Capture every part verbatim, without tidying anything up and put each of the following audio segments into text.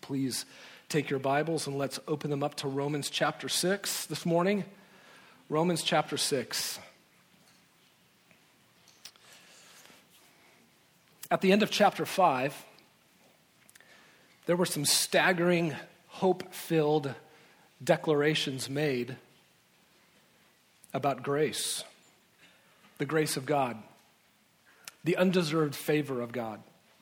Please take your Bibles and let's open them up to Romans chapter six this morning. Romans chapter six. At the end of chapter five, there were some staggering, hope-filled declarations made about grace, the grace of God, the undeserved favor of God.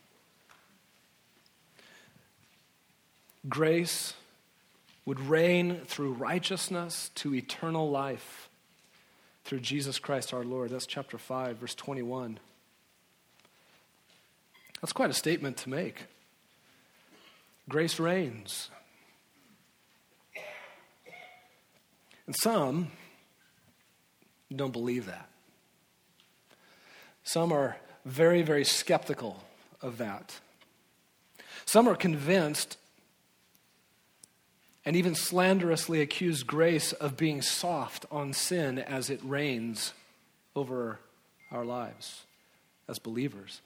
Grace would reign through righteousness to eternal life through Jesus Christ our Lord. That's chapter five, verse twenty-one. That's quite a statement to make. Grace reigns. And some don't believe that. Some are very, very skeptical of that. Some are convinced and even slanderously accuse grace of being soft on sin as it reigns over our lives as believers.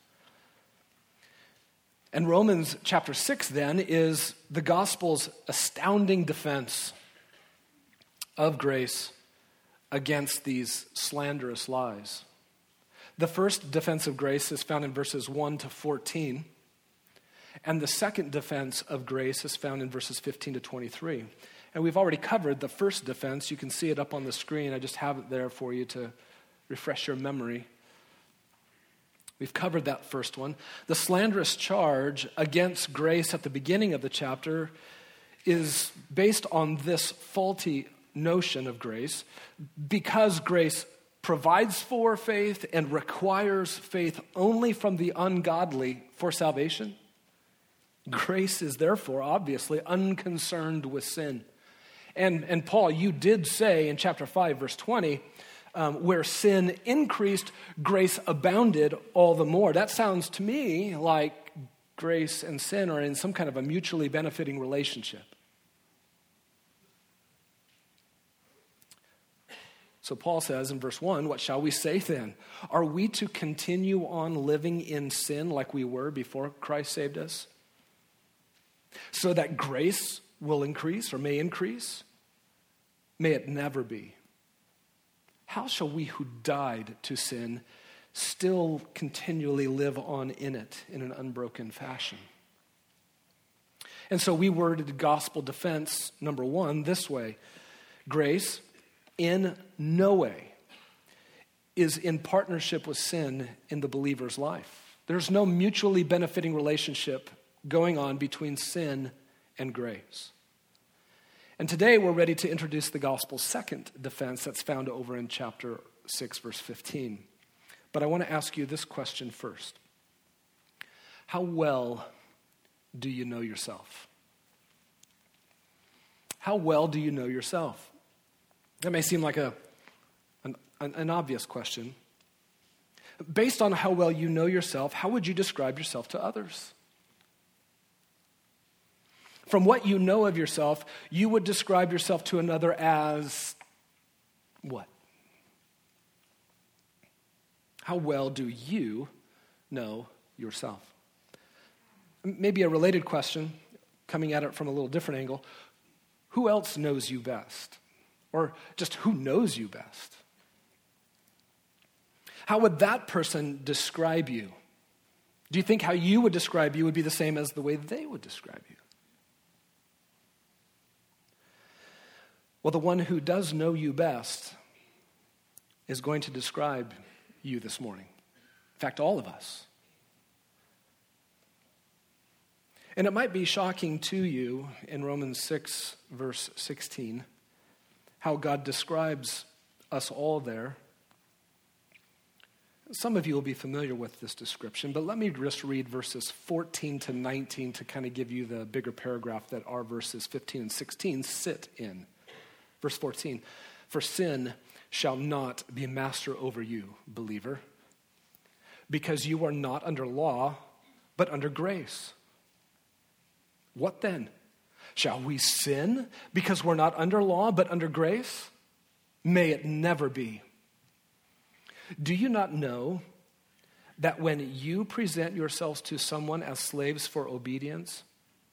And Romans chapter six then is the gospel's astounding defense of grace against these slanderous lies. The first defense of grace is found in verses one to fourteen. And the second defense of grace is found in verses fifteen to twenty-three. And we've already covered the first defense. You can see it up on the screen. I just have it there for you to refresh your memory. We've covered that first one. The slanderous charge against grace at the beginning of the chapter is based on this faulty notion of grace. Because grace provides for faith and requires faith only from the ungodly for salvation, grace is therefore obviously unconcerned with sin. And, and Paul, you did say in chapter five, verse twenty, um, where sin increased, grace abounded all the more. That sounds to me like grace and sin are in some kind of a mutually benefiting relationship. So Paul says in verse one, what shall we say then? Are we to continue on living in sin like we were before Christ saved us, so that grace will increase or may increase? May it never be. How shall we who died to sin still continually live on in it in an unbroken fashion? And so we worded gospel defense number one this way. Grace in no way is in partnership with sin in the believer's life. There's no mutually benefiting relationship going on between sin and grace. And today we're ready to introduce the gospel's second defense that's found over in chapter six, verse fifteen. But I want to ask you this question first. How well do you know yourself? How well do you know yourself? That may seem like a, an, an obvious question. Based on how well you know yourself, how would you describe yourself to others? From what you know of yourself, you would describe yourself to another as what? How well do you know yourself? Maybe a related question, coming at it from a little different angle. Who else knows you best? Or just who knows you best? How would that person describe you? Do you think how you would describe you would be the same as the way they would describe you? Well, the one who does know you best is going to describe you this morning. In fact, all of us. And it might be shocking to you in Romans six, verse sixteen, how God describes us all there. Some of you will be familiar with this description, but let me just read verses fourteen to nineteen to kind of give you the bigger paragraph that our verses fifteen and sixteen sit in. Verse fourteen, for sin shall not be master over you, believer, because you are not under law, but under grace. What then? Shall we sin because we're not under law, but under grace? May it never be. Do you not know that when you present yourselves to someone as slaves for obedience,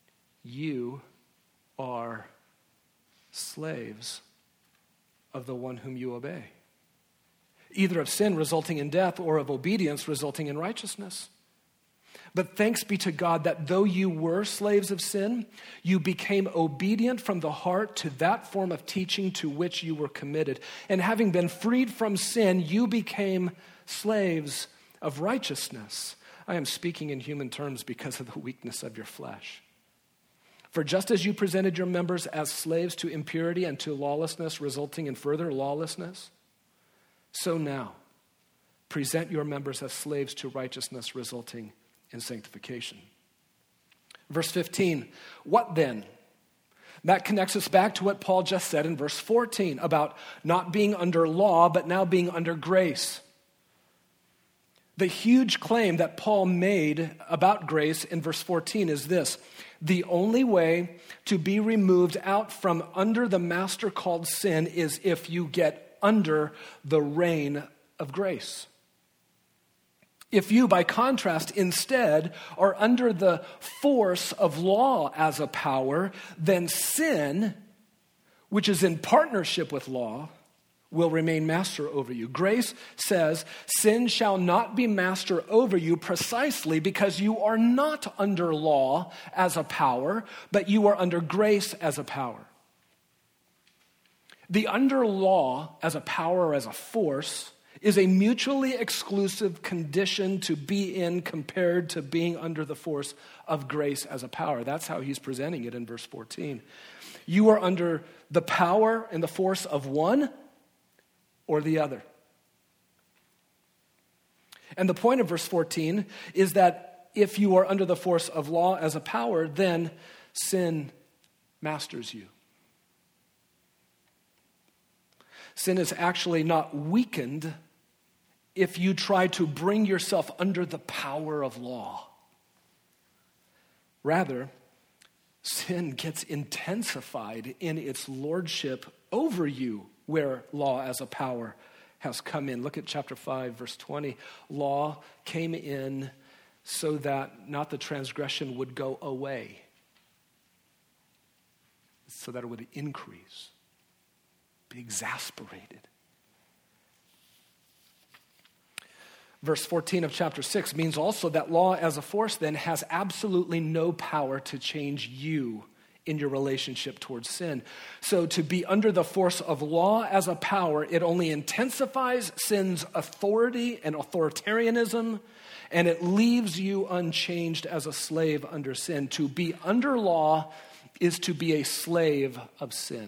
you are slaves of the one whom you obey, either of sin resulting in death or of obedience resulting in righteousness. But thanks be to God that though you were slaves of sin, you became obedient from the heart to that form of teaching to which you were committed. And having been freed from sin, you became slaves of righteousness. I am speaking in human terms because of the weakness of your flesh. For just as you presented your members as slaves to impurity and to lawlessness, resulting in further lawlessness, so now present your members as slaves to righteousness, resulting in sanctification. Verse fifteen, what then? That connects us back to what Paul just said in verse fourteen about not being under law, but now being under grace. The huge claim that Paul made about grace in verse fourteen is this: the only way to be removed out from under the master called sin is if you get under the reign of grace. If you, by contrast, instead are under the force of law as a power, then sin, which is in partnership with law, will remain master over you. Grace says, sin shall not be master over you precisely because you are not under law as a power, but you are under grace as a power. The under law as a power or as a force is a mutually exclusive condition to be in compared to being under the force of grace as a power. That's how he's presenting it in verse fourteen. You are under the power and the force of one or the other. And the point of verse fourteen is that if you are under the force of law as a power, then sin masters you. Sin is actually not weakened if you try to bring yourself under the power of law. Rather, sin gets intensified in its lordship over you where law as a power has come in. Look at chapter five, verse twenty. Law came in so that not the transgression would go away, so that it would increase, be exasperated. Verse fourteen of chapter six means also that law as a force then has absolutely no power to change you in your relationship towards sin. So to be under the force of law as a power, it only intensifies sin's authority and authoritarianism, and it leaves you unchanged as a slave under sin. To be under law is to be a slave of sin.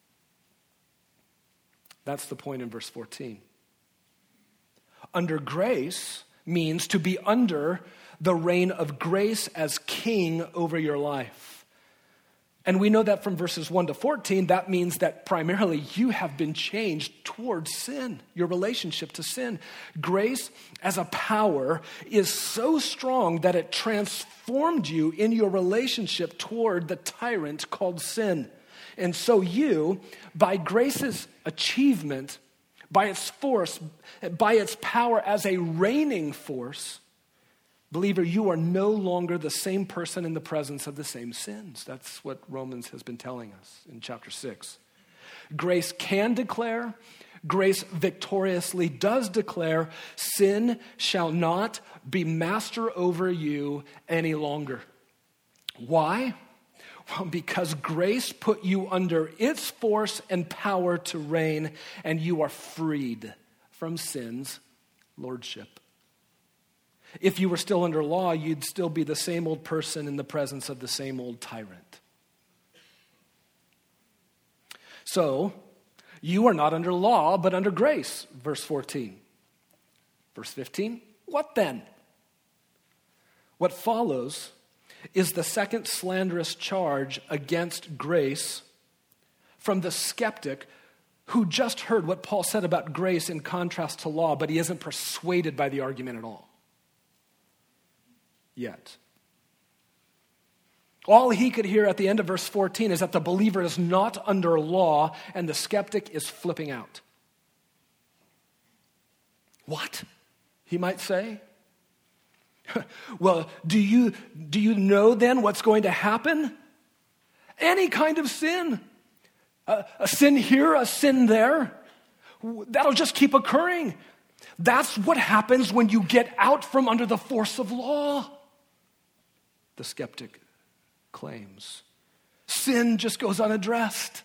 That's the point in verse fourteen. Under grace means to be under the reign of grace as king over your life. And we know that from verses one to fourteen, that means that primarily you have been changed towards sin, your relationship to sin. Grace as a power is so strong that it transformed you in your relationship toward the tyrant called sin. And so you, by grace's achievement, by its force, by its power as a reigning force, believer, you are no longer the same person in the presence of the same sins. That's what Romans has been telling us in chapter six. Grace can declare, grace victoriously does declare, sin shall not be master over you any longer. Why? Well, because grace put you under its force and power to reign, and you are freed from sin's lordship. If you were still under law, you'd still be the same old person in the presence of the same old tyrant. So, you are not under law, but under grace, verse fourteen. Verse fifteen, what then? What follows is the second slanderous charge against grace from the skeptic who just heard what Paul said about grace in contrast to law, but he isn't persuaded by the argument at all. Yet. All he could hear at the end of verse fourteen is that the believer is not under law, and the skeptic is flipping out. What? He might say. Well, do you, do you know then what's going to happen? Any kind of sin. A, a sin here, a sin there. That'll just keep occurring. That's what happens when you get out from under the force of law, the skeptic claims. Sin just goes unaddressed.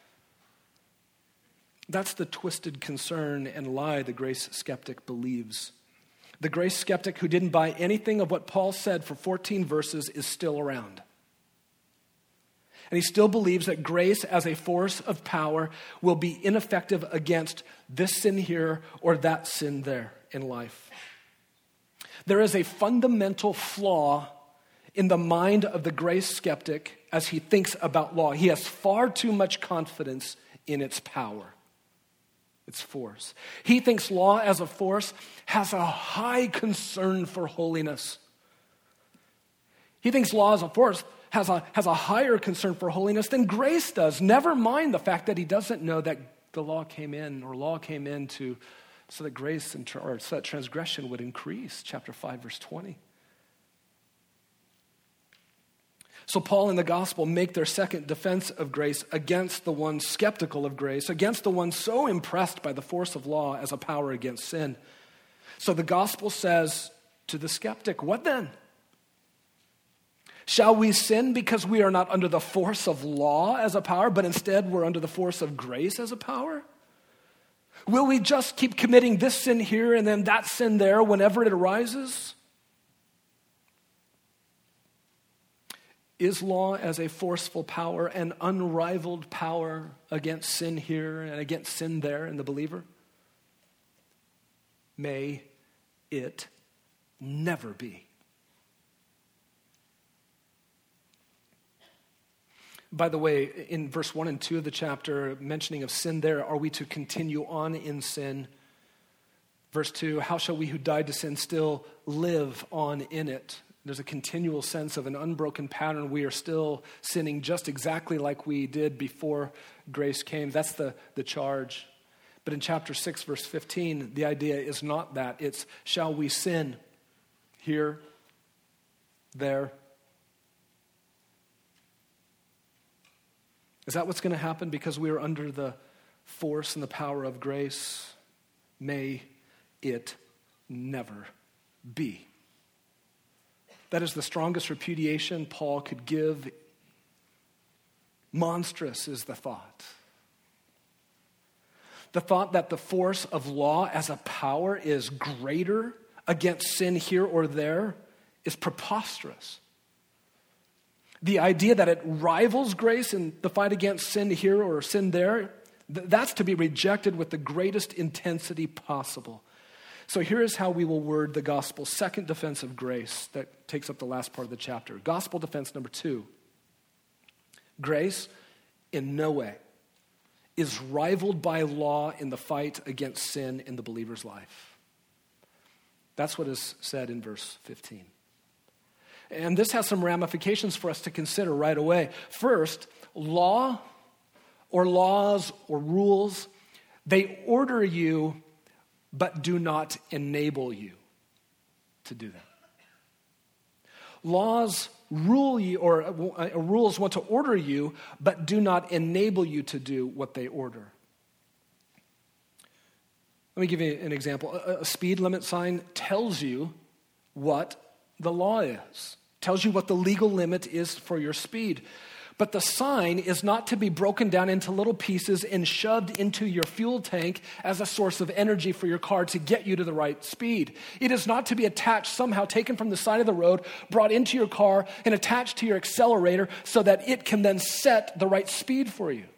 That's the twisted concern and lie the grace skeptic believes. The grace skeptic who didn't buy anything of what Paul said for fourteen verses is still around. And he still believes that grace as a force of power will be ineffective against this sin here or that sin there in life. There is a fundamental flaw in the mind of the grace skeptic as he thinks about law. He has far too much confidence in its power, its force. He thinks law as a force has a high concern for holiness. He thinks law as a force has a, has a higher concern for holiness than grace does. Never mind the fact that he doesn't know that the law came in, or law came in to, so that grace and, or so that transgression would increase. Chapter five, verse twenty. So Paul and the gospel make their second defense of grace against the one skeptical of grace, against the one so impressed by the force of law as a power against sin. So the gospel says to the skeptic, what then? Shall we sin because we are not under the force of law as a power, but instead we're under the force of grace as a power? Will we just keep committing this sin here and then that sin there whenever it arises? Is law as a forceful power an unrivaled power against sin here and against sin there in the believer? May it never be. By the way, in verse one and two of the chapter, mentioning of sin there, are we to continue on in sin? Verse two, how shall we who died to sin still live on in it? There's a continual sense of an unbroken pattern. We are still sinning just exactly like we did before grace came. That's the, the charge. But in chapter six, verse fifteen, the idea is not that. It's, shall we sin here, there? Is that what's going to happen because we are under the force and the power of grace? May it never be. That is the strongest repudiation Paul could give. Monstrous is the thought. The thought that the force of law as a power is greater against sin here or there is preposterous. The idea that it rivals grace in the fight against sin here or sin there, that's to be rejected with the greatest intensity possible. So here is how we will word the gospel's second defense of grace that takes up the last part of the chapter. Gospel defense number two. Grace in no way is rivaled by law in the fight against sin in the believer's life. That's what is said in verse fifteen. And this has some ramifications for us to consider right away. First, law or laws or rules, they order you but do not enable you to do that. Laws rule you, or uh, rules want to order you, but do not enable you to do what they order. Let me give you an example. A, a speed limit sign tells you what the law is, tells you what the legal limit is for your speed. But the sign is not to be broken down into little pieces and shoved into your fuel tank as a source of energy for your car to get you to the right speed. It is not to be attached somehow, taken from the side of the road, brought into your car, and attached to your accelerator so that it can then set the right speed for you.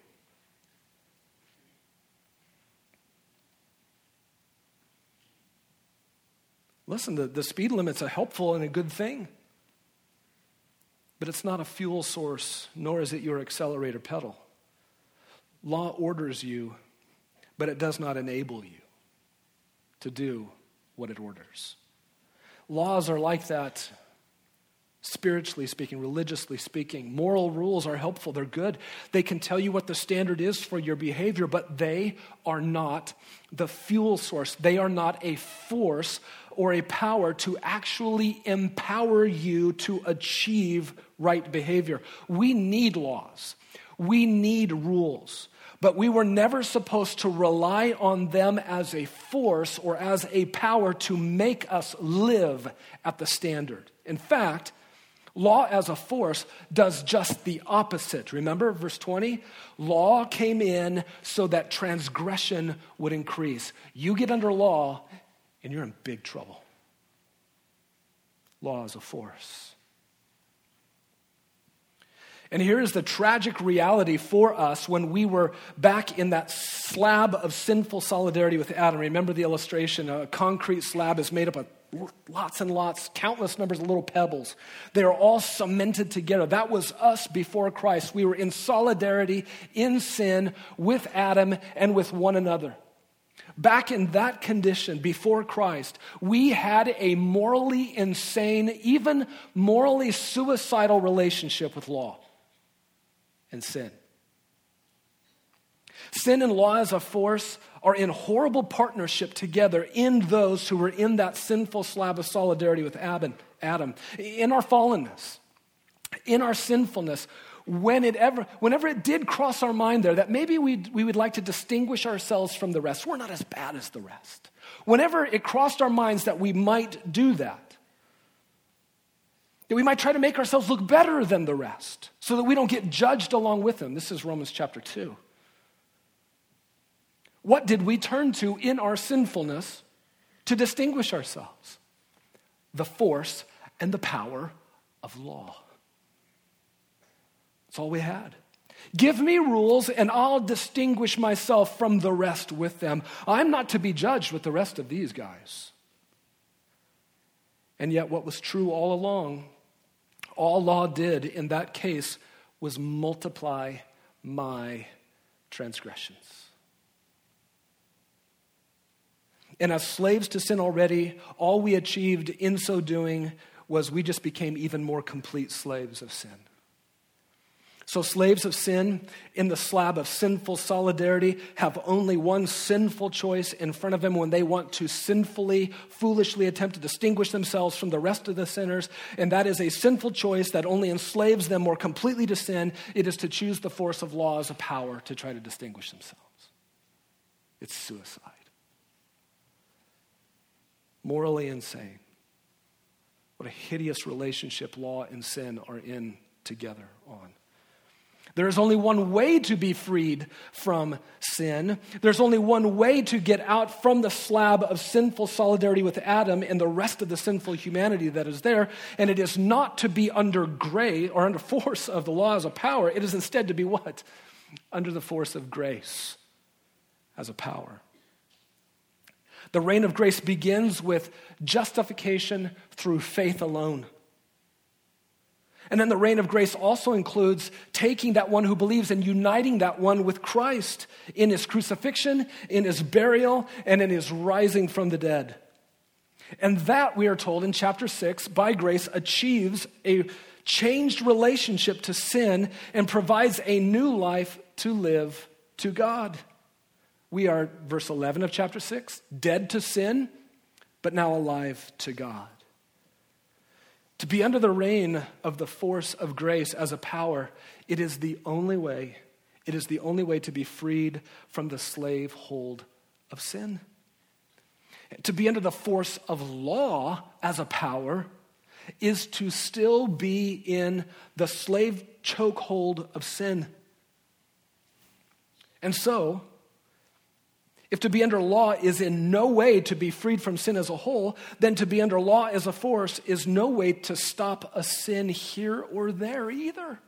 Listen, the, the speed limit's a helpful and a good thing. But it's not a fuel source, nor is it your accelerator pedal. Law orders you, but it does not enable you to do what it orders. Laws are like that, spiritually speaking, religiously speaking. Moral rules are helpful, they're good. They can tell you what the standard is for your behavior, but they are not the fuel source. They are not a force or a power to actually empower you to achieve right behavior. We need laws. We need rules. But we were never supposed to rely on them as a force or as a power to make us live at the standard. In fact, law as a force does just the opposite. Remember verse twenty? Law came in so that transgression would increase. You get under law and you're in big trouble. Law as a force. And here is the tragic reality for us when we were back in that slab of sinful solidarity with Adam. Remember the illustration, a concrete slab is made up of lots and lots, countless numbers of little pebbles. They are all cemented together. That was us before Christ. We were in solidarity, in sin, with Adam and with one another. Back in that condition before Christ, we had a morally insane, even morally suicidal relationship with law and sin. Sin and law as a force are in horrible partnership together in those who were in that sinful slab of solidarity with Adam. In our fallenness, in our sinfulness, when it ever, whenever it did cross our mind there that maybe we we would like to distinguish ourselves from the rest, we're not as bad as the rest. Whenever it crossed our minds that we might do that, that we might try to make ourselves look better than the rest so that we don't get judged along with them. This is Romans chapter two. What did we turn to in our sinfulness to distinguish ourselves? The force and the power of law. That's all we had. Give me rules and I'll distinguish myself from the rest with them. I'm not to be judged with the rest of these guys. And yet what was true all along, all law did in that case was multiply my transgressions. And as slaves to sin already, all we achieved in so doing was we just became even more complete slaves of sin. So slaves of sin in the slab of sinful solidarity have only one sinful choice in front of them when they want to sinfully, foolishly attempt to distinguish themselves from the rest of the sinners. And that is a sinful choice that only enslaves them more completely to sin. It is to choose the force of law as a power to try to distinguish themselves. It's suicide. Morally insane. What a hideous relationship law and sin are in together on. There is only one way to be freed from sin. There's only one way to get out from the slab of sinful solidarity with Adam and the rest of the sinful humanity that is there. And it is not to be under grace or under force of the law as a power. It is instead to be what? Under the force of grace as a power. The reign of grace begins with justification through faith alone. And then the reign of grace also includes taking that one who believes and uniting that one with Christ in his crucifixion, in his burial, and in his rising from the dead. And that, we are told in chapter six, by grace achieves a changed relationship to sin and provides a new life to live to God. We are, verse eleven of chapter six, dead to sin, but now alive to God. To be under the reign of the force of grace as a power, it is the only way, it is the only way to be freed from the slave hold of sin. To be under the force of law as a power is to still be in the slave chokehold of sin. And so, if to be under law is in no way to be freed from sin as a whole, then to be under law as a force is no way to stop a sin here or there either.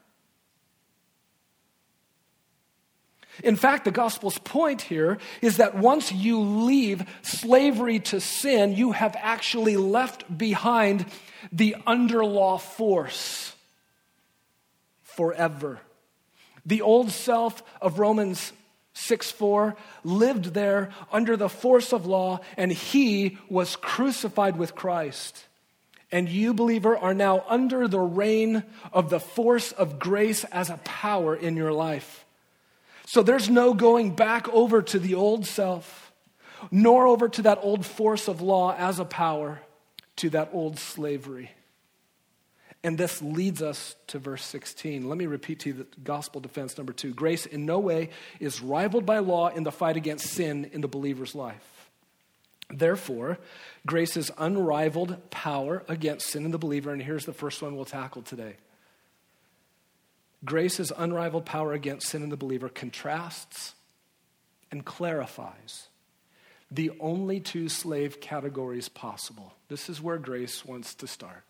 In fact, the gospel's point here is that once you leave slavery to sin, you have actually left behind the under law force forever. The old self of Romans six four lived there under the force of law, and he was crucified with Christ. And you, believer, are now under the reign of the force of grace as a power in your life. So there's no going back over to the old self, nor over to that old force of law as a power, to that old slavery. And this leads us to verse sixteen. Let me repeat to you the gospel defense number two. Grace in no way is rivaled by law in the fight against sin in the believer's life. Therefore, grace's unrivaled power against sin in the believer, and here's the first one we'll tackle today. Grace's unrivaled power against sin in the believer contrasts and clarifies the only two slave categories possible. This is where grace wants to start.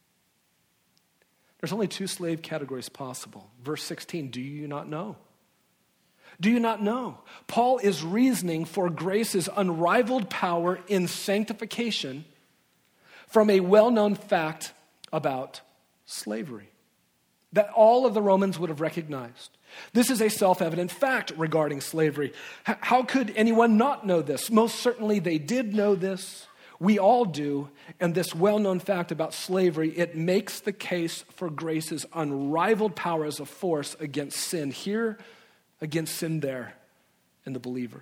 There's only two slave categories possible. Verse sixteen, do you not know? Do you not know? Paul is reasoning for grace's unrivaled power in sanctification from a well-known fact about slavery that all of the Romans would have recognized. This is a self-evident fact regarding slavery. H- how could anyone not know this? Most certainly they did know this. We all do. And this well-known fact about slavery, it makes the case for grace's unrivaled power as a force against sin here, against sin there in the believer.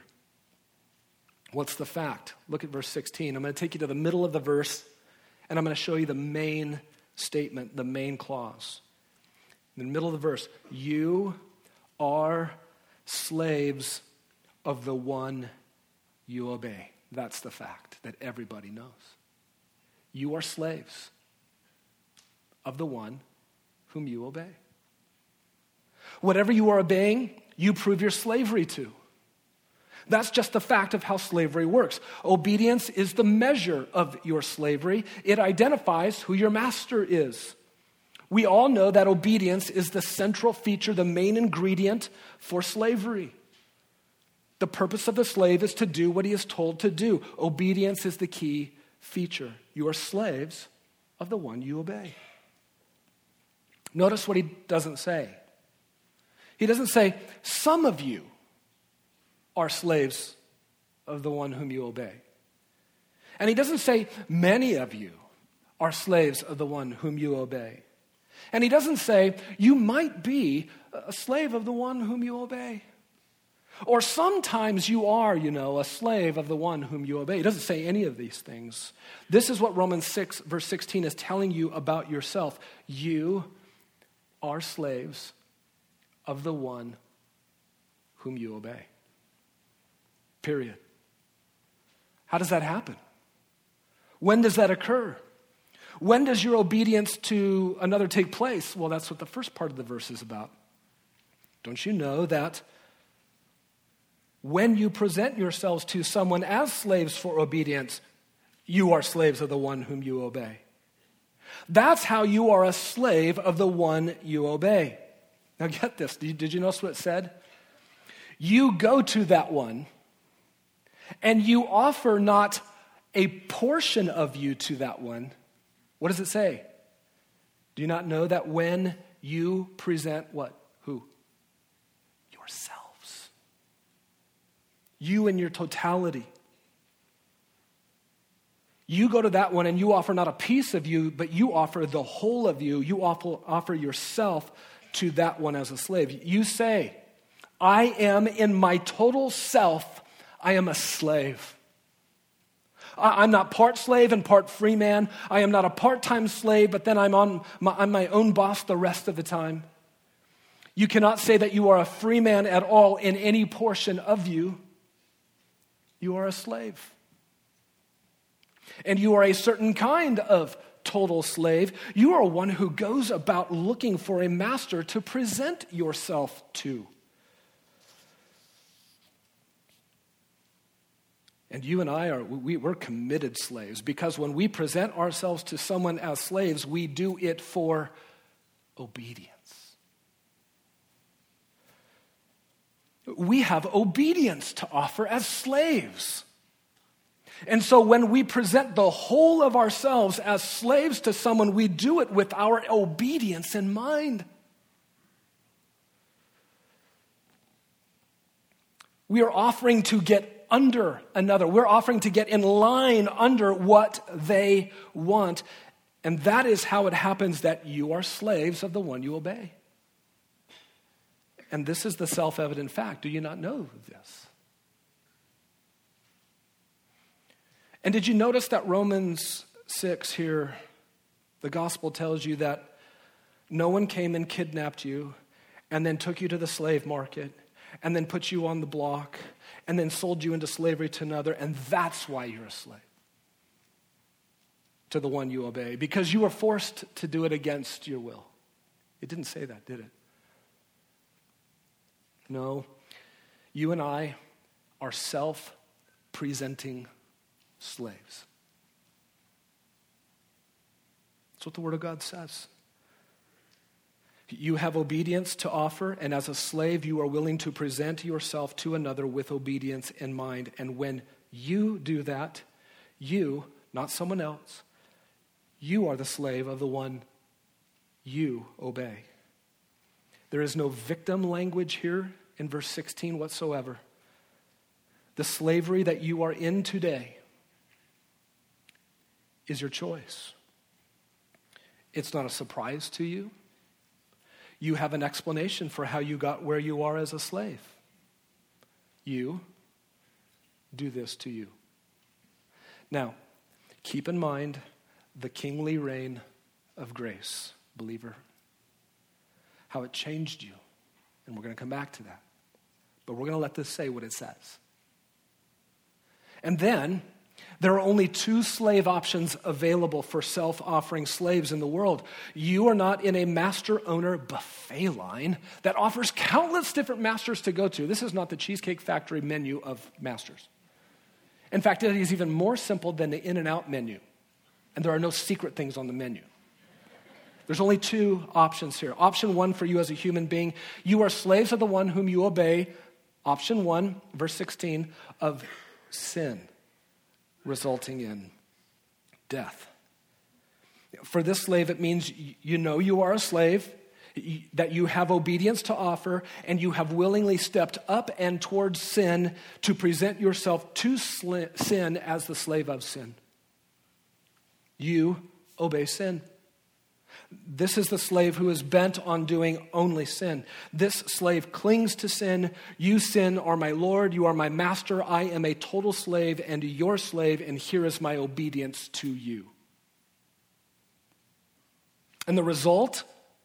What's the fact? Look at verse sixteen. I'm going to take you to the middle of the verse, and I'm going to show you the main statement, the main clause. In the middle of the verse, you are slaves of the one you obey. That's the fact that everybody knows. You are slaves of the one whom you obey. Whatever you are obeying, you prove your slavery to. That's just the fact of how slavery works. Obedience is the measure of your slavery. It identifies who your master is. We all know that obedience is the central feature, the main ingredient for slavery. The purpose of the slave is to do what he is told to do. Obedience is the key feature. You are slaves of the one you obey. Notice what he doesn't say. He doesn't say, some of you are slaves of the one whom you obey. And he doesn't say, many of you are slaves of the one whom you obey. And he doesn't say, you might be a slave of the one whom you obey. Or sometimes you are, you know, a slave of the one whom you obey. He doesn't say any of these things. This is what Romans six, verse sixteen is telling you about yourself. You are slaves of the one whom you obey. Period. How does that happen? When does that occur? When does your obedience to another take place? Well, that's what the first part of the verse is about. Don't you know that when you present yourselves to someone as slaves for obedience, you are slaves of the one whom you obey? That's how you are a slave of the one you obey. Now get this. Did you notice what it said? You go to that one and you offer not a portion of you to that one. What does it say? Do you not know that when you present what? Who? Yourselves. You in your totality. You go to that one and you offer not a piece of you, but you offer the whole of you. You offer, offer yourself to that one as a slave. You say, I am in my total self, I am a slave. I'm not part slave and part free man. I am not a part-time slave, but then I'm on my, I'm my own boss the rest of the time. You cannot say that you are a free man at all in any portion of you. You are a slave. And you are a certain kind of total slave. You are one who goes about looking for a master to present yourself to. And you and I are, we, we're committed slaves because when we present ourselves to someone as slaves, we do it for obedience. We have obedience to offer as slaves. And so when we present the whole of ourselves as slaves to someone, we do it with our obedience in mind. We are offering to get under another. We're offering to get in line under what they want. And that is how it happens that you are slaves of the one you obey. And this is the self-evident fact. Do you not know this? And did you notice that Romans six here, the gospel tells you that no one came and kidnapped you and then took you to the slave market and then put you on the block and then sold you into slavery to another, and that's why you're a slave to the one you obey, because you were forced to do it against your will. It didn't say that, did it? No, you and I are self-presenting slaves. That's what the Word of God says. You have obedience to offer, and as a slave, you are willing to present yourself to another with obedience in mind. And when you do that, you, not someone else, you are the slave of the one you obey. There is no victim language here in verse sixteen whatsoever. The slavery that you are in today is your choice. It's not a surprise to you. You have an explanation for how you got where you are as a slave. You do this to you. Now, keep in mind the kingly reign of grace, believer. How it changed you. And we're going to come back to that. But we're going to let this say what it says. And then, there are only two slave options available for self-offering slaves in the world. You are not in a master-owner buffet line that offers countless different masters to go to. This is not the Cheesecake Factory menu of masters. In fact, it is even more simple than the In-N-Out menu. And there are no secret things on the menu. There's only two options here. Option one for you as a human being, you are slaves of the one whom you obey. Option one, verse sixteen, of sin, resulting in death. For this slave, it means you know you are a slave, that you have obedience to offer, and you have willingly stepped up and towards sin to present yourself to sin as the slave of sin. You obey sin. This is the slave who is bent on doing only sin. This slave clings to sin. You, sin, are my Lord. You are my master. I am a total slave and your slave, and here is my obedience to you. And the result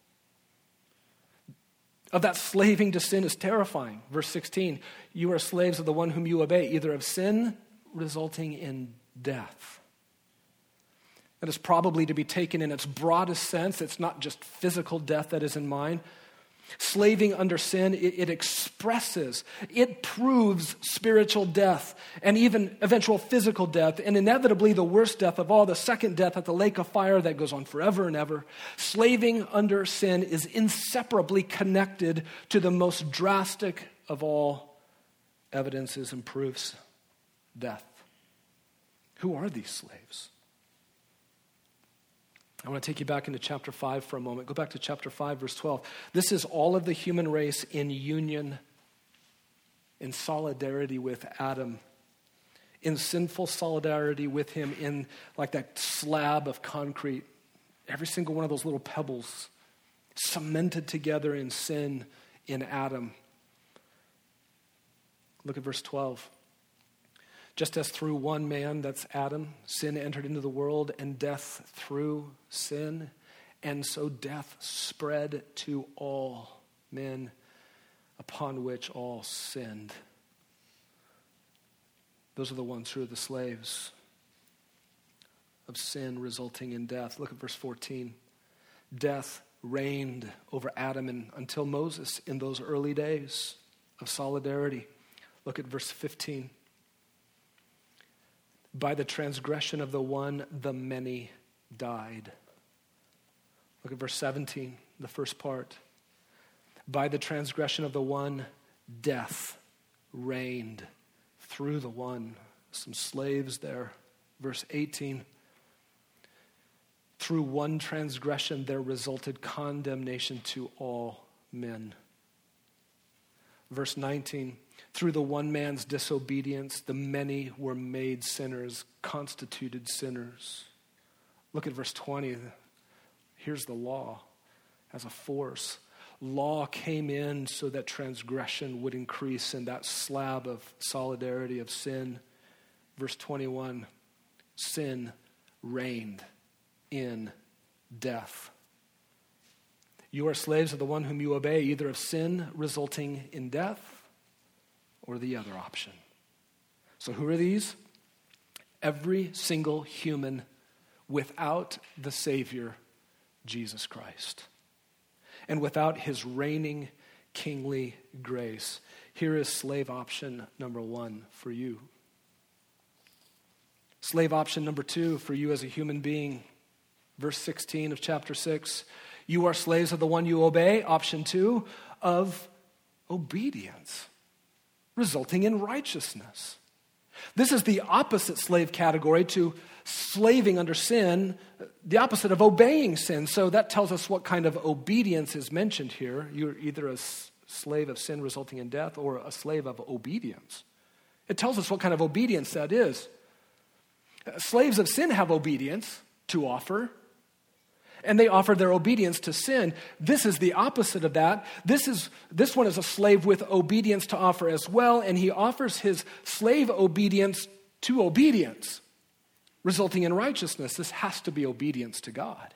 of that slaving to sin is terrifying. Verse sixteen, you are slaves of the one whom you obey, either of sin resulting in death. That is probably to be taken in its broadest sense. It's not just physical death that is in mind. Slaving under sin, it, it expresses, it proves spiritual death and even eventual physical death, and inevitably the worst death of all, the second death at the lake of fire that goes on forever and ever. Slaving under sin is inseparably connected to the most drastic of all evidences and proofs, death. Who are these slaves? I want to take you back into chapter five for a moment. Go back to chapter five, verse twelve. This is all of the human race in union, in solidarity with Adam, in sinful solidarity with him, in like that slab of concrete. Every single one of those little pebbles cemented together in sin in Adam. Look at verse twelve. Just as through one man, that's Adam, sin entered into the world, and death through sin, and so death spread to all men, upon which all sinned. Those are the ones who are the slaves of sin resulting in death. Look at verse fourteen. Death reigned over Adam and until Moses in those early days of solidarity. Look at verse fifteen. By the transgression of the one, the many died. Look at verse seventeen, the first part. By the transgression of the one, death reigned through the one. Some slaves there. Verse eighteen. Through one transgression, there resulted condemnation to all men. Verse nineteen. Through the one man's disobedience, the many were made sinners, constituted sinners. Look at verse twenty. Here's the law as a force. Law came in so that transgression would increase in that slab of solidarity of sin. Verse twenty-one, sin reigned in death. You are slaves of the one whom you obey, either of sin resulting in death or the other option. So who are these? Every single human without the Savior, Jesus Christ, and without his reigning kingly grace. Here is slave option number one for you. Slave option number two for you as a human being. Verse sixteen of chapter six. You are slaves of the one you obey. Option two, of obedience, resulting in righteousness. This is the opposite slave category to slaving under sin, the opposite of obeying sin. So that tells us what kind of obedience is mentioned here. You're either a s- slave of sin resulting in death or a slave of obedience. It tells us what kind of obedience that is. Slaves of sin have obedience to offer, and they offer their obedience to sin. This is the opposite of that. This is this one is a slave with obedience to offer as well, and he offers his slave obedience to obedience, resulting in righteousness. This has to be obedience to God.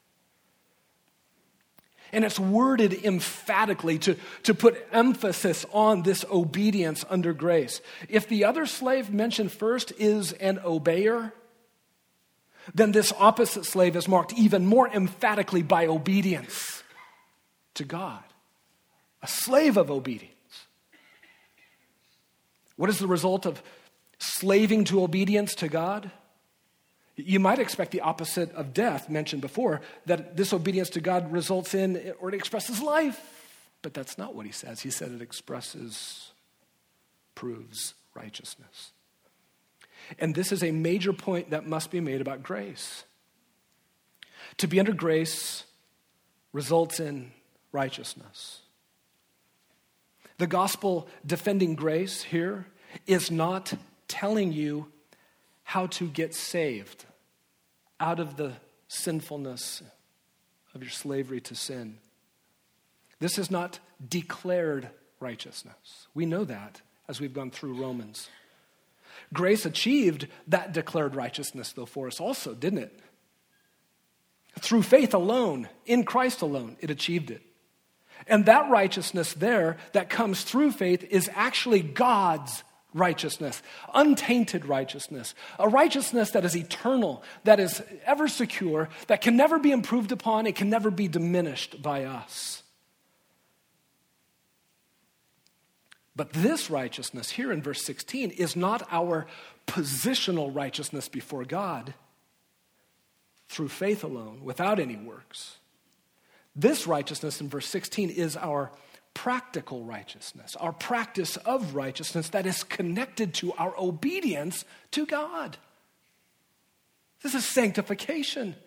And it's worded emphatically to, to put emphasis on this obedience under grace. If the other slave mentioned first is an obeyer, then this opposite slave is marked even more emphatically by obedience to God. A slave of obedience. What is the result of slaving to obedience to God? You might expect the opposite of death mentioned before, that this obedience to God results in, or it expresses life. But that's not what he says. He said it expresses, proves righteousness. And this is a major point that must be made about grace. To be under grace results in righteousness. The gospel defending grace here is not telling you how to get saved out of the sinfulness of your slavery to sin. This is not declared righteousness. We know that as we've gone through Romans. Grace achieved that declared righteousness, though, for us also, didn't it? Through faith alone, in Christ alone, it achieved it. And that righteousness there that comes through faith is actually God's righteousness, untainted righteousness, a righteousness that is eternal, that is ever secure, that can never be improved upon, it can never be diminished by us. But this righteousness here in verse sixteen is not our positional righteousness before God through faith alone, without any works. This righteousness in verse sixteen is our practical righteousness, our practice of righteousness that is connected to our obedience to God. This is sanctification.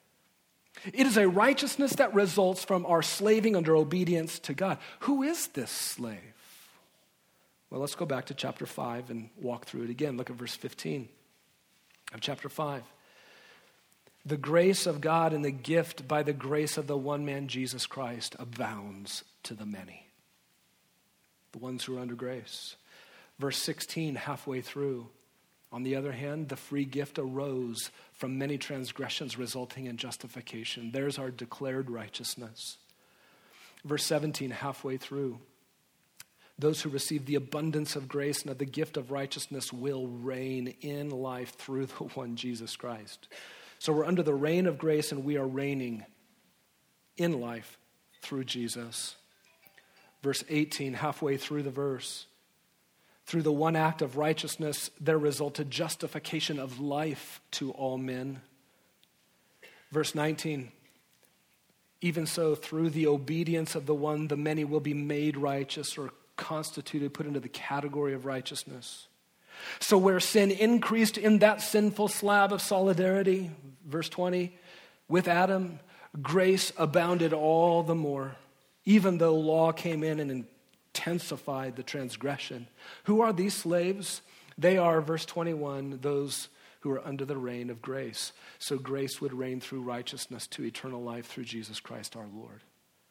It is a righteousness that results from our slaving under obedience to God. Who is this slave? Well, let's go back to chapter five and walk through it again. Look at verse fifteen of chapter five. The grace of God and the gift by the grace of the one man, Jesus Christ, abounds to the many. The ones who are under grace. Verse sixteen, halfway through. On the other hand, the free gift arose from many transgressions resulting in justification. There's our declared righteousness. Verse seventeen, halfway through. Those who receive the abundance of grace and of the gift of righteousness will reign in life through the one Jesus Christ. So we're under the reign of grace and we are reigning in life through Jesus. Verse eighteen, halfway through the verse. Through the one act of righteousness, there resulted justification of life to all men. Verse nineteen, even so, through the obedience of the one, the many will be made righteous or constituted, put into the category of righteousness. So where sin increased in that sinful slab of solidarity, verse twenty, with Adam, grace abounded all the more, even though law came in and intensified the transgression. Who are these slaves? They are, verse twenty-one, those who are under the reign of grace. So grace would reign through righteousness to eternal life through Jesus Christ our Lord.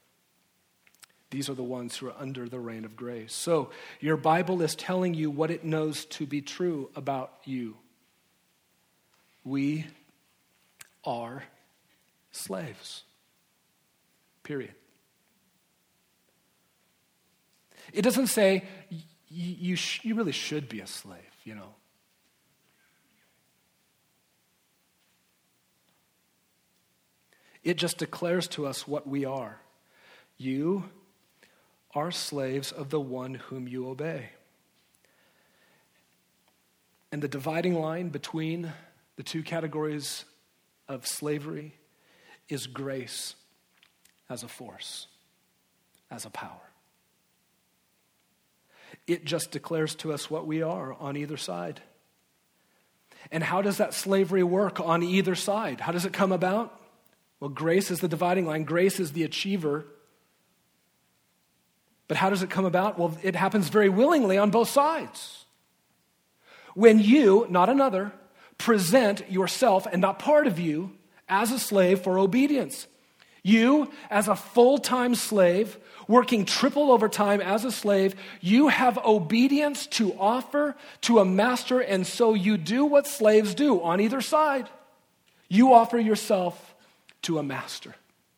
These are the ones who are under the reign of grace. So your Bible is telling you what it knows to be true about you. We are slaves. Period. It doesn't say, y- you, sh- you really should be a slave, you know. It just declares to us what we are. You are slaves of the one whom you obey. And the dividing line between the two categories of slavery is grace as a force, as a power. It just declares to us what we are on either side. And how does that slavery work on either side? How does it come about? Well, grace is the dividing line. Grace is the achiever. But how does it come about? Well, it happens very willingly on both sides. When you, not another, present yourself and not part of you as a slave for obedience. You, as a full-time slave, working triple overtime as a slave, you have obedience to offer to a master, and so you do what slaves do on either side. You offer yourself to a master.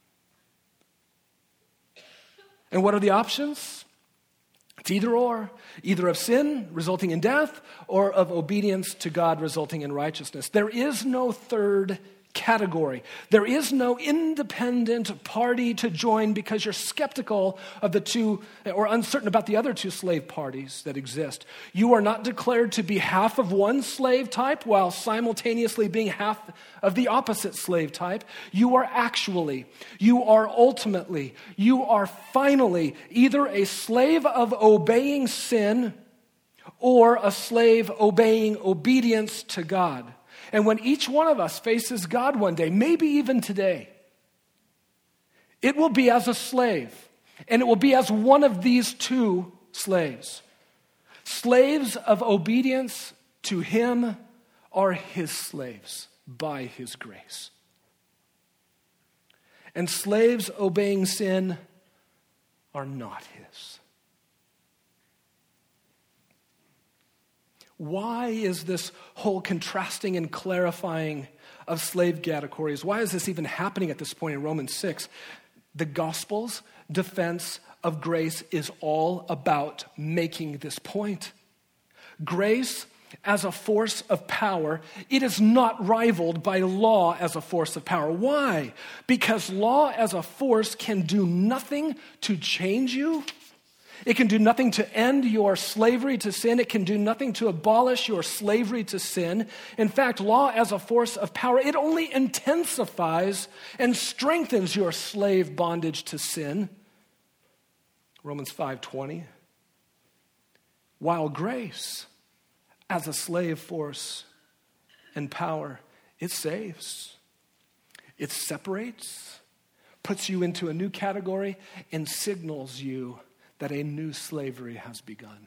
And what are the options? It's either or. Either of sin resulting in death or of obedience to God resulting in righteousness. There is no third category. There is no independent party to join because you're skeptical of the two or uncertain about the other two slave parties that exist. You are not declared to be half of one slave type while simultaneously being half of the opposite slave type. You are actually, you are ultimately, you are finally either a slave of obeying sin or a slave obeying obedience to God. And when each one of us faces God one day, maybe even today, it will be as a slave, and it will be as one of these two slaves. Slaves of obedience to him are his slaves by his grace. And slaves obeying sin are not his. Why is this whole contrasting and clarifying of slave categories? Why is this even happening at this point in Romans six? The gospel's defense of grace is all about making this point. Grace as a force of power, it is not rivaled by law as a force of power. Why? Because law as a force can do nothing to change you. It can do nothing to end your slavery to sin. It can do nothing to abolish your slavery to sin. In fact, law as a force of power, it only intensifies and strengthens your slave bondage to sin. Romans five twenty. While grace as a slave force and power, it saves. It separates, puts you into a new category, and signals you that a new slavery has begun.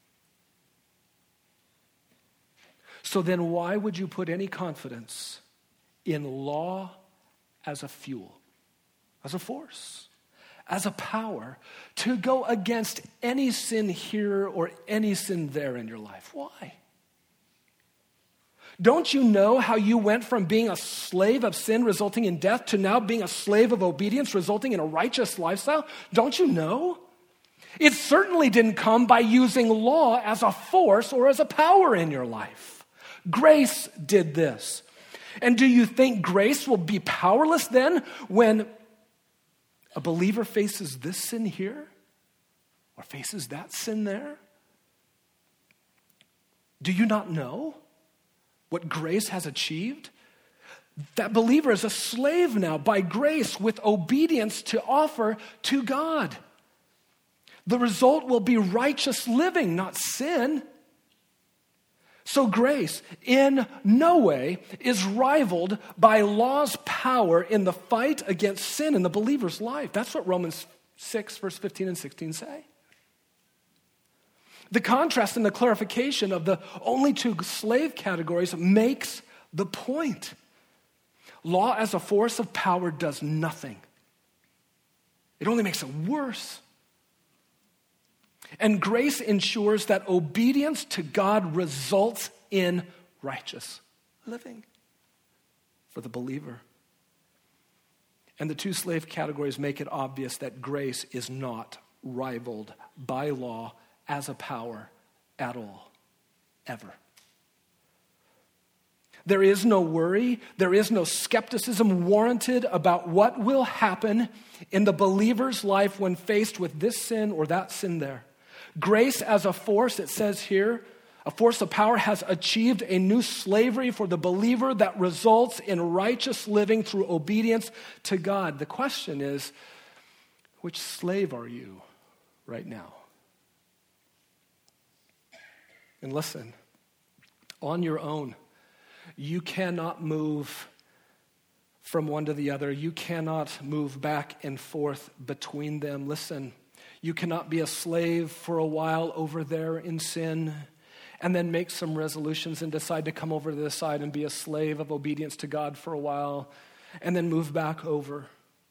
So then why would you put any confidence in law as a fuel, as a force, as a power to go against any sin here or any sin there in your life? Why? Don't you know how you went from being a slave of sin resulting in death to now being a slave of obedience resulting in a righteous lifestyle? Don't you know? It certainly didn't come by using law as a force or as a power in your life. Grace did this. And do you think grace will be powerless then when a believer faces this sin here or faces that sin there? Do you not know what grace has achieved? That believer is a slave now by grace with obedience to offer to God. The result will be righteous living, not sin. So grace in no way is rivaled by law's power in the fight against sin in the believer's life. That's what Romans six, verse fifteen and sixteen say. The contrast and the clarification of the only two slave categories makes the point. Law as a force of power does nothing. It only makes it worse. And grace ensures that obedience to God results in righteous living for the believer. And the two slave categories make it obvious that grace is not rivaled by law as a power at all, ever. There is no worry, there is no skepticism warranted about what will happen in the believer's life when faced with this sin or that sin there. Grace as a force, it says here, a force of power has achieved a new slavery for the believer that results in righteous living through obedience to God. The question is, which slave are you right now? And listen, on your own, you cannot move from one to the other. You cannot move back and forth between them. Listen, you cannot be a slave for a while over there in sin and then make some resolutions and decide to come over to this side and be a slave of obedience to God for a while and then move back over.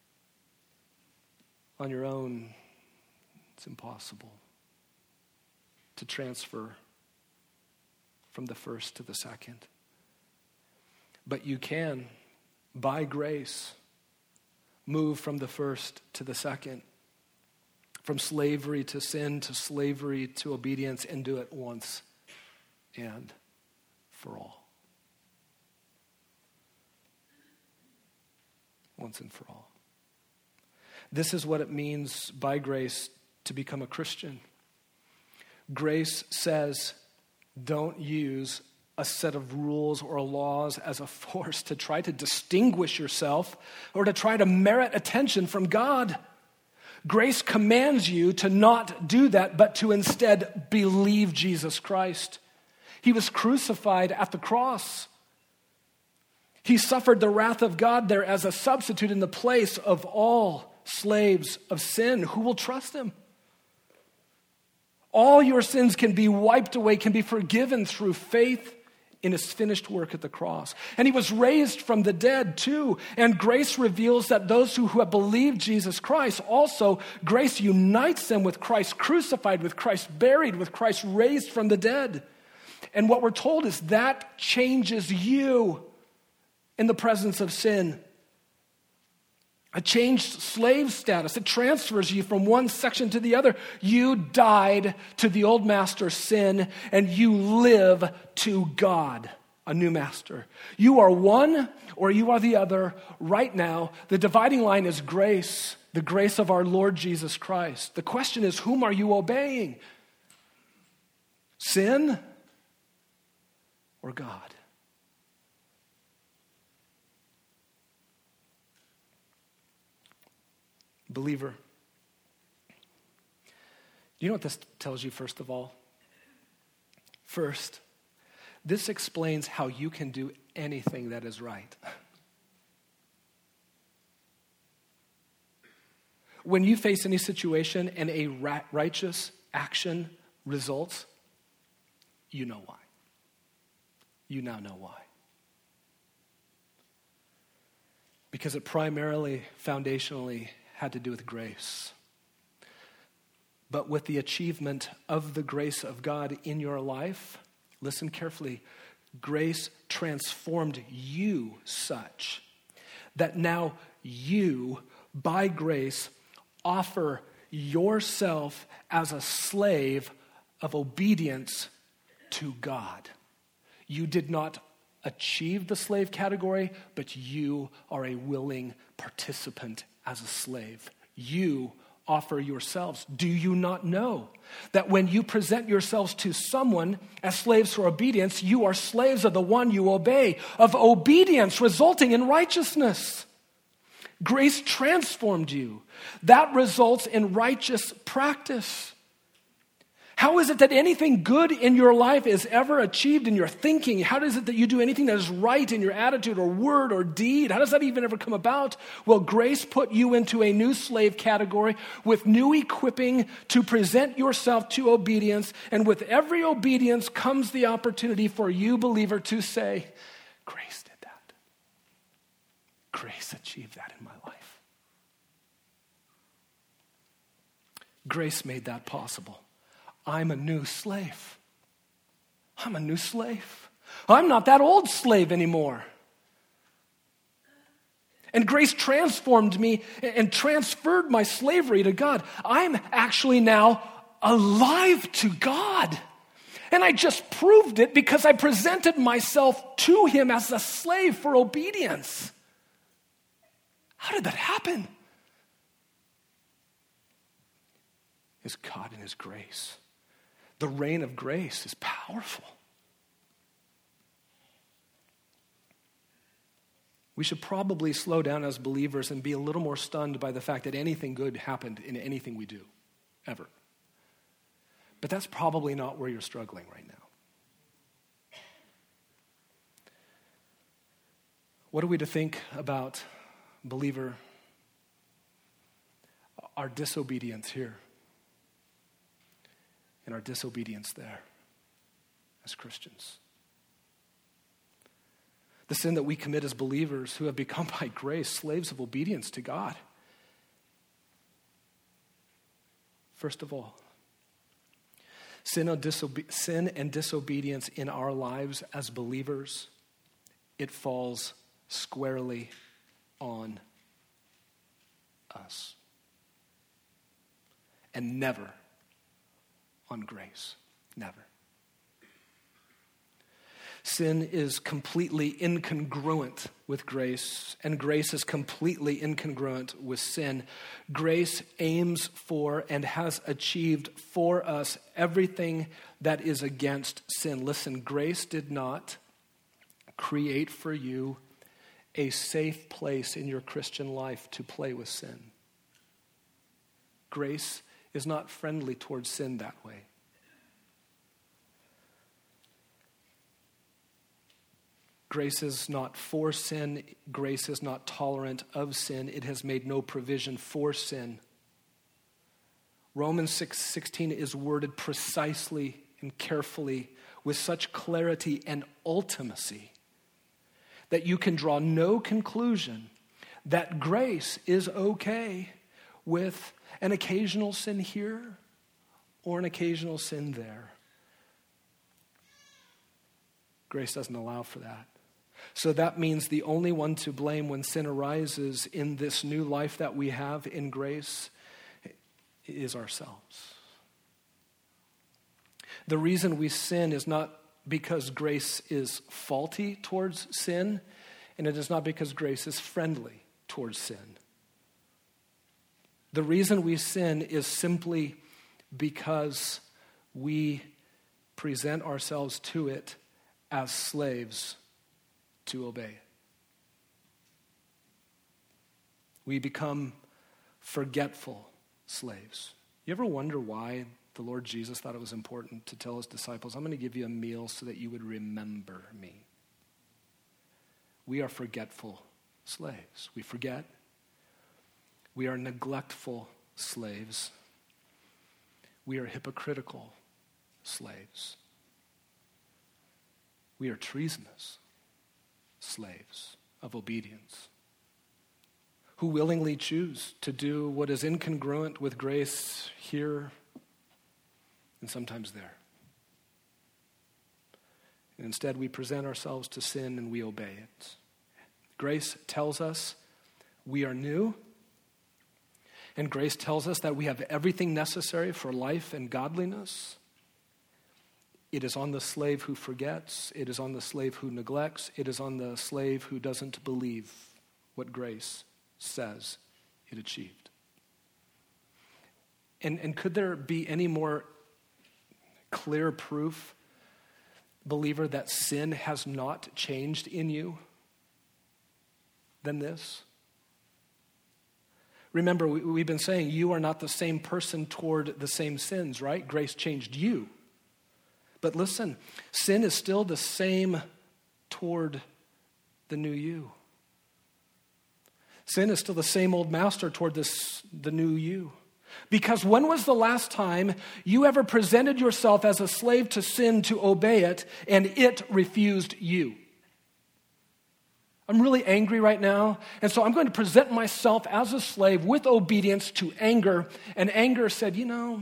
On your own, it's impossible to transfer from the first to the second. But you can, by grace, move from the first to the second, from slavery to sin to slavery to obedience, and do it once and for all. Once and for all. This is what it means by grace to become a Christian. Grace says, don't use a set of rules or laws as a force to try to distinguish yourself or to try to merit attention from God. Grace commands you to not do that, but to instead believe Jesus Christ. He was crucified at the cross. He suffered the wrath of God there as a substitute in the place of all slaves of sin. Who will trust him? All your sins can be wiped away, can be forgiven through faith in his finished work at the cross. And he was raised from the dead too. And grace reveals that those who, who have believed Jesus Christ, also grace unites them with Christ crucified, with Christ buried, with Christ raised from the dead. And what we're told is that changes you in the presence of sin. A changed slave status. It transfers you from one section to the other. You died to the old master sin, and you live to God, a new master. You are one or you are the other right now. The dividing line is grace, the grace of our Lord Jesus Christ. The question is, whom are you obeying? Sin or God? Believer, do you know what this tells you, first of all? First, this explains how you can do anything that is right. When you face any situation and a righteous action results, you know why. You now know why. Because it primarily, foundationally, had to do with grace. But with the achievement of the grace of God in your life, listen carefully, grace transformed you such that now you, by grace, offer yourself as a slave of obedience to God. You did not achieve the slave category, but you are a willing participant as a slave. You offer yourselves. Do you not know that when you present yourselves to someone as slaves for obedience, you are slaves of the one you obey, of obedience resulting in righteousness? Grace transformed you. That results in righteous practice. How is it that anything good in your life is ever achieved in your thinking? How is it that you do anything that is right in your attitude or word or deed? How does that even ever come about? Well, grace put you into a new slave category with new equipping to present yourself to obedience. And with every obedience comes the opportunity for you, believer, to say, grace did that. Grace achieved that in my life. Grace made that possible. I'm a new slave. I'm a new slave. I'm not that old slave anymore. And grace transformed me and transferred my slavery to God. I'm actually now alive to God. And I just proved it because I presented myself to him as a slave for obedience. How did that happen? It's God and his grace. The reign of grace is powerful. We should probably slow down as believers and be a little more stunned by the fact that anything good happened in anything we do, ever. But that's probably not where you're struggling right now. What are we to think about, believer, our disobedience here and our disobedience there as Christians? The sin that we commit as believers who have become by grace slaves of obedience to God. First of all, sin, disobe- sin and disobedience in our lives as believers, it falls squarely on us. And never on grace. Never. Sin is completely incongruent with grace, and grace is completely incongruent with sin. Grace aims for and has achieved for us everything that is against sin. Listen, grace did not create for you a safe place in your Christian life to play with sin. Grace is not friendly towards sin that way. Grace is not for sin. Grace is not tolerant of sin. It has made no provision for sin. Romans six sixteen is worded precisely and carefully with such clarity and ultimacy that you can draw no conclusion that grace is okay with an occasional sin here or an occasional sin there. Grace doesn't allow for that. So that means the only one to blame when sin arises in this new life that we have in grace is ourselves. The reason we sin is not because grace is faulty towards sin, and it is not because grace is friendly towards sin. The reason we sin is simply because we present ourselves to it as slaves to obey it. We become forgetful slaves. You ever wonder why the Lord Jesus thought it was important to tell his disciples, I'm going to give you a meal so that you would remember me? We are forgetful slaves. We forget. We are neglectful slaves. We are hypocritical slaves. We are treasonous slaves of obedience who willingly choose to do what is incongruent with grace here and sometimes there. And instead, we present ourselves to sin and we obey it. Grace tells us we are new, and grace tells us that we have everything necessary for life and godliness. It is on the slave who forgets. It is on the slave who neglects. It is on the slave who doesn't believe what grace says it achieved. And, and could there be any more clear proof, believer, that sin has not changed in you than this? Remember, we, we've been saying you are not the same person toward the same sins, right? Grace changed you. But listen, sin is still the same toward the new you. Sin is still the same old master toward this, the new you. Because when was the last time you ever presented yourself as a slave to sin to obey it, and it refused you? I'm really angry right now, and so I'm going to present myself as a slave with obedience to anger, and anger said, you know,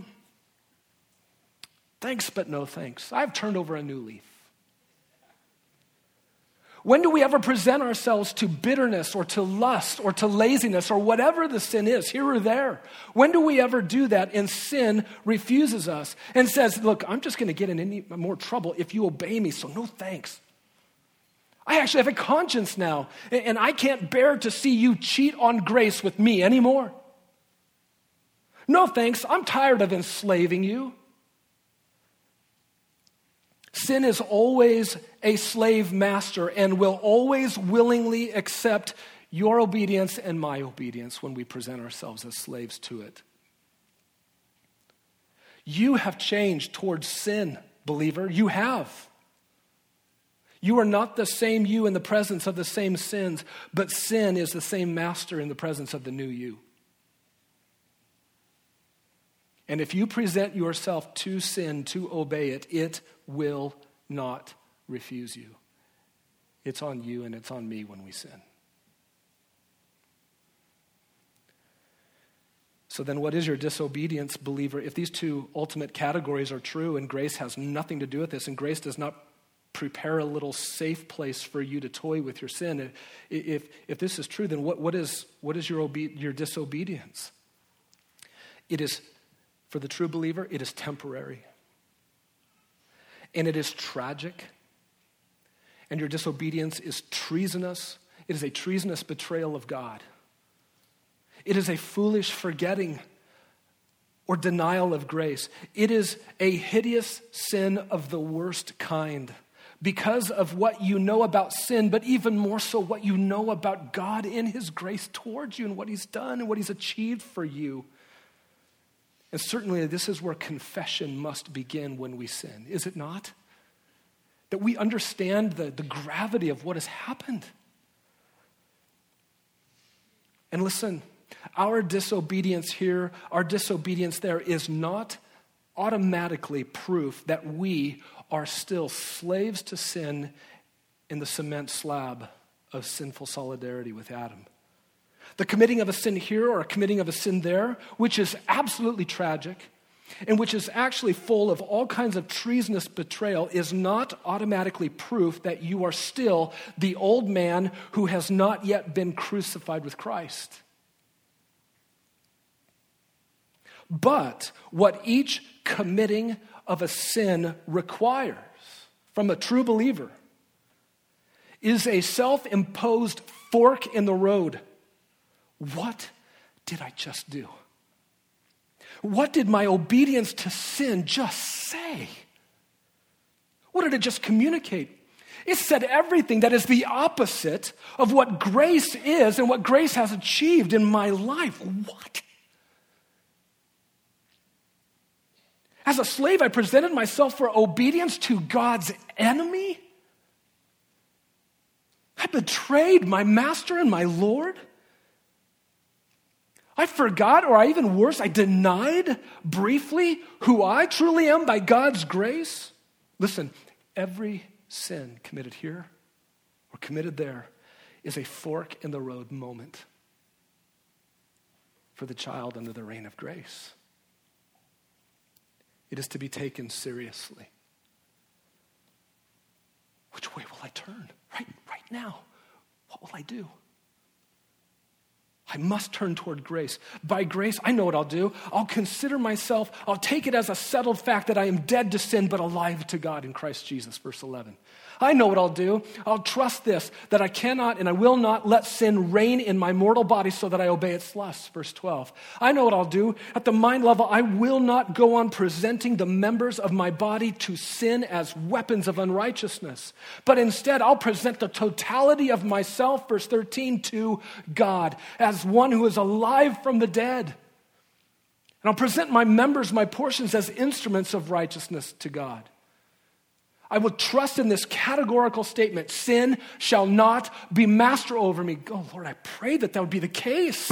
thanks, but no thanks. I've turned over a new leaf. When do we ever present ourselves to bitterness or to lust or to laziness or whatever the sin is, here or there? When do we ever do that and sin refuses us and says, look, I'm just going to get in any more trouble if you obey me, so no thanks. I actually have a conscience now, and I can't bear to see you cheat on grace with me anymore. No thanks, I'm tired of enslaving you. Sin is always a slave master and will always willingly accept your obedience and my obedience when we present ourselves as slaves to it. You have changed towards sin, believer. You have. You are not the same you in the presence of the same sins, but sin is the same master in the presence of the new you. And if you present yourself to sin, to obey it, it will not refuse you. It's on you and it's on me when we sin. So then what is your disobedience, believer? If these two ultimate categories are true and grace has nothing to do with this, and grace does not prepare a little safe place for you to toy with your sin, if, if this is true, then what, what is, what is your, obe- your disobedience? It is, for the true believer, it is temporary. And it is tragic. And your disobedience is treasonous. It is a treasonous betrayal of God. It is a foolish forgetting or denial of grace. It is a hideous sin of the worst kind because of what you know about sin, but even more so what you know about God in his grace towards you and what he's done and what he's achieved for you. And certainly this is where confession must begin when we sin, is it not? That we understand the, the gravity of what has happened. And listen, our disobedience here, our disobedience there is not automatically proof that we are still slaves to sin in the cement slab of sinful solidarity with Adam. The committing of a sin here or a committing of a sin there, which is absolutely tragic and which is actually full of all kinds of treasonous betrayal, is not automatically proof that you are still the old man who has not yet been crucified with Christ. But what each committing of a sin requires from a true believer is a self-imposed fork in the road. What did I just do? What did my obedience to sin just say? What did it just communicate? It said everything that is the opposite of what grace is and what grace has achieved in my life. What? As a slave, I presented myself for obedience to God's enemy. I betrayed my master and my Lord. I forgot, or I even worse, I denied briefly who I truly am by God's grace. Listen, every sin committed here or committed there is a fork in the road moment for the child under the reign of grace. It is to be taken seriously. Which way will I turn? Right, right now, what will I do? I must turn toward grace. By grace, I know what I'll do. I'll consider myself, I'll take it as a settled fact that I am dead to sin but alive to God in Christ Jesus, verse eleven. I know what I'll do. I'll trust this, that I cannot and I will not let sin reign in my mortal body so that I obey its lusts, verse twelve. I know what I'll do. At the mind level, I will not go on presenting the members of my body to sin as weapons of unrighteousness, but instead I'll present the totality of myself, verse thirteen, to God as one who is alive from the dead. And I'll present my members, my portions, as instruments of righteousness to God. I will trust in this categorical statement, sin shall not be master over me. Oh, Lord, I pray that that would be the case.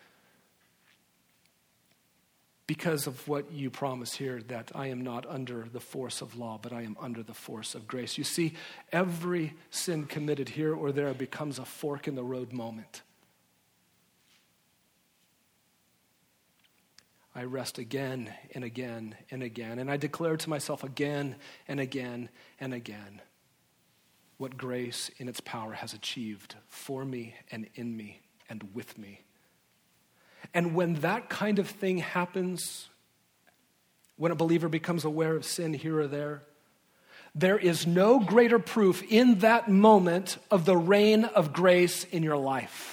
Because of what you promise here, that I am not under the force of law, but I am under the force of grace. You see, every sin committed here or there becomes a fork in the road moment. I rest again and again and again, and I declare to myself again and again and again, what grace in its power has achieved for me and in me and with me. And when that kind of thing happens, when a believer becomes aware of sin here or there, there is no greater proof in that moment of the reign of grace in your life.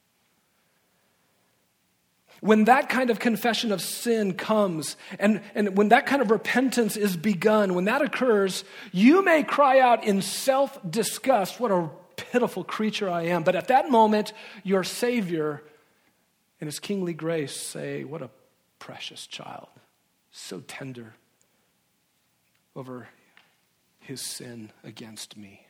When that kind of confession of sin comes, and, and when that kind of repentance is begun, when that occurs, you may cry out in self-disgust, what a pitiful creature I am. But at that moment, your Savior in his kingly grace say, what a precious child, so tender over his sin against me.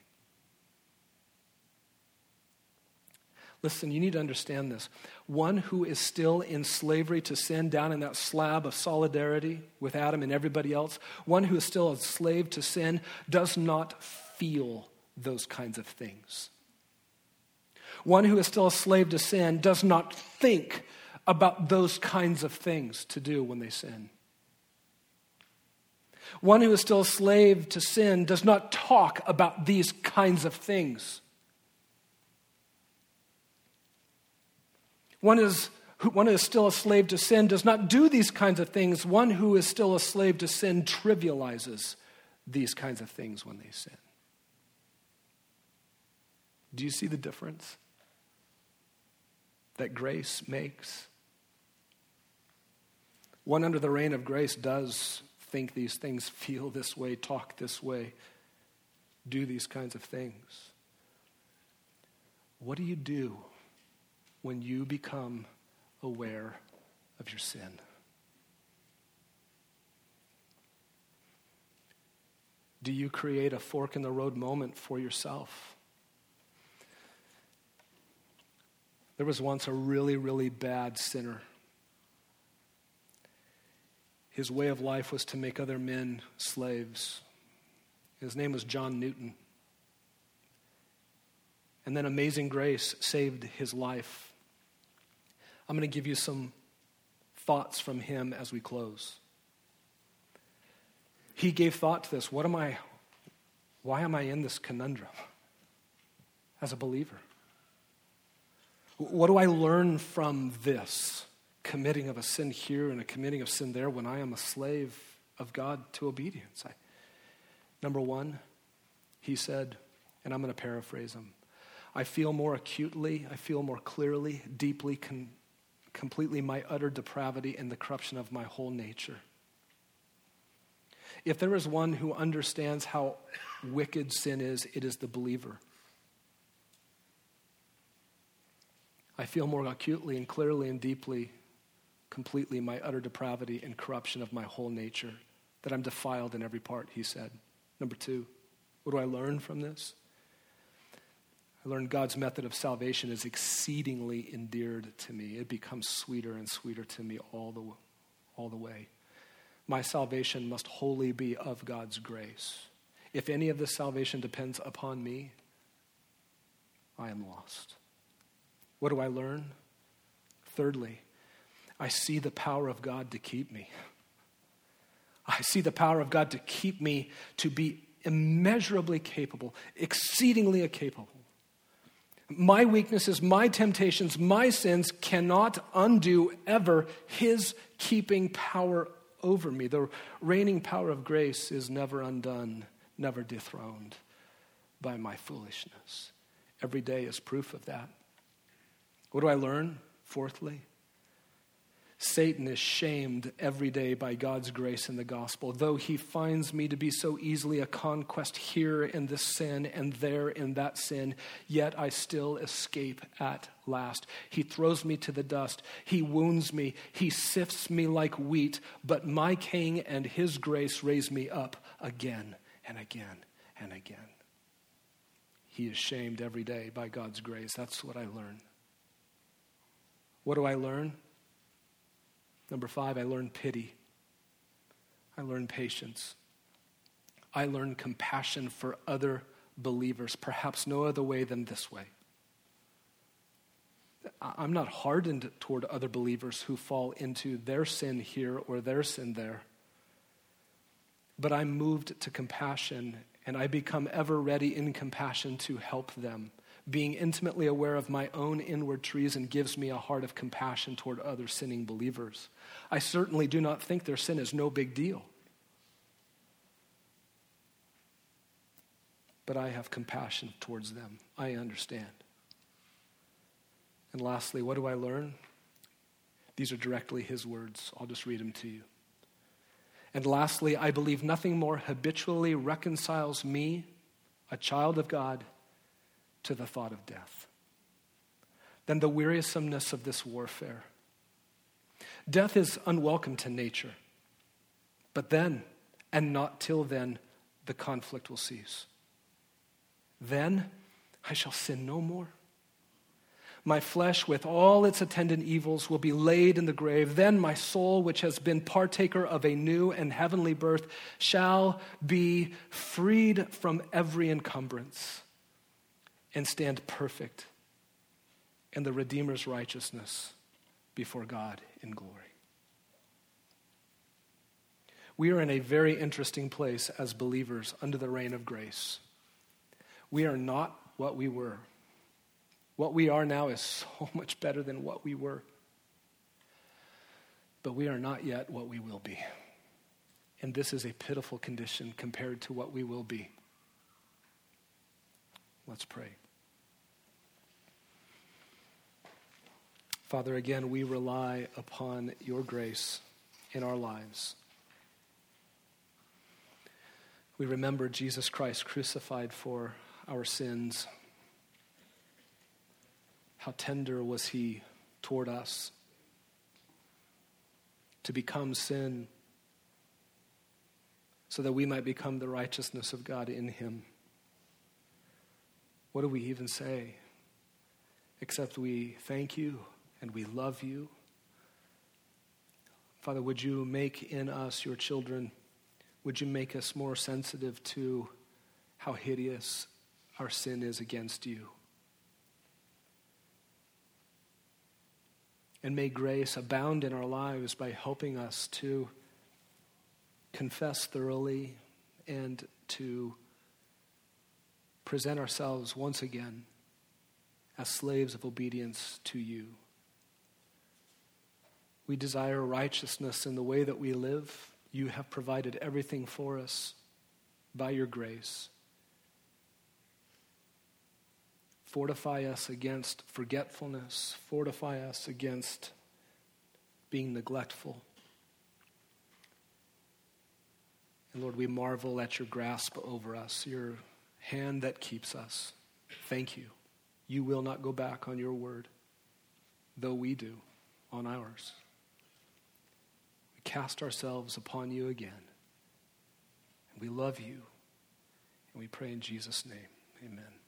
Listen, you need to understand this. One who is still in slavery to sin, down in that slab of solidarity with Adam and everybody else, one who is still a slave to sin does not feel those kinds of things. One who is still a slave to sin does not think about those kinds of things to do when they sin. One who is still a slave to sin does not talk about these kinds of things. One is, one who is still a slave to sin does not do these kinds of things. One who is still a slave to sin trivializes these kinds of things when they sin. Do you see the difference that grace makes? One under the reign of grace does think these things, feel this way, talk this way, do these kinds of things. What do you do when you become aware of your sin? Do you create a fork in the road moment for yourself? There was once a really, really bad sinner. His way of life was to make other men slaves. His name was John Newton. And then amazing grace saved his life. I'm going to give you some thoughts from him as we close. He gave thought to this. What am I, why am I in this conundrum as a believer? What do I learn from this committing of a sin here and a committing of sin there when I am a slave of God to obedience? I, number one, he said, and I'm going to paraphrase him, I feel more acutely, I feel more clearly, deeply, con- completely my utter depravity and the corruption of my whole nature. If there is one who understands how wicked sin is, it is the believer. I feel more acutely and clearly and deeply, completely my utter depravity and corruption of my whole nature, that I'm defiled in every part, he said. Number two, what do I learn from this? I learned God's method of salvation is exceedingly endeared to me. It becomes sweeter and sweeter to me all the, all the way. My salvation must wholly be of God's grace. If any of this salvation depends upon me, I am lost. What do I learn? Thirdly, I see the power of God to keep me. I see the power of God to keep me to be immeasurably capable, exceedingly capable. My weaknesses, my temptations, my sins cannot undo ever his keeping power over me. The reigning power of grace is never undone, never dethroned by my foolishness. Every day is proof of that. What do I learn? Fourthly, Satan is shamed every day by God's grace in the gospel. Though he finds me to be so easily a conquest here in this sin and there in that sin, yet I still escape at last. He throws me to the dust. He wounds me. He sifts me like wheat. But my King and his grace raise me up again and again and again. He is shamed every day by God's grace. That's what I learn. What do I learn? Number five, I learn pity. I learn patience. I learn compassion for other believers, perhaps no other way than this way. I'm not hardened toward other believers who fall into their sin here or their sin there, but I'm moved to compassion And I become ever ready in compassion to help them. Being intimately aware of my own inward treason gives me a heart of compassion toward other sinning believers. I certainly do not think their sin is no big deal. But I have compassion towards them. I understand. And lastly, what do I learn? These are directly his words. I'll just read them to you. And lastly, I believe nothing more habitually reconciles me, a child of God, to the thought of death than the wearisomeness of this warfare. Death is unwelcome to nature, but then, and not till then, the conflict will cease. Then I shall sin no more. My flesh, with all its attendant evils, will be laid in the grave. Then my soul, which has been partaker of a new and heavenly birth, shall be freed from every encumbrance and stand perfect in the Redeemer's righteousness before God in glory. We are in a very interesting place as believers under the reign of grace. We are not what we were. What we are now is so much better than what we were. But we are not yet what we will be. And this is a pitiful condition compared to what we will be. Let's pray. Father, again, we rely upon your grace in our lives. We remember Jesus Christ crucified for our sins. How tender was he toward us to become sin so that we might become the righteousness of God in him. What do we even say except we thank you and we love you? Father, would you make in us, your children, would you make us more sensitive to how hideous our sin is against you? And may grace abound in our lives by helping us to confess thoroughly and to present ourselves once again as slaves of obedience to you. We desire righteousness in the way that we live. You have provided everything for us by your grace. Fortify us against forgetfulness. Fortify us against being neglectful. And Lord, we marvel at your grasp over us, your hand that keeps us. Thank you. You will not go back on your word, though we do on ours. We cast ourselves upon you again. And we love you. And we pray in Jesus' name. Amen.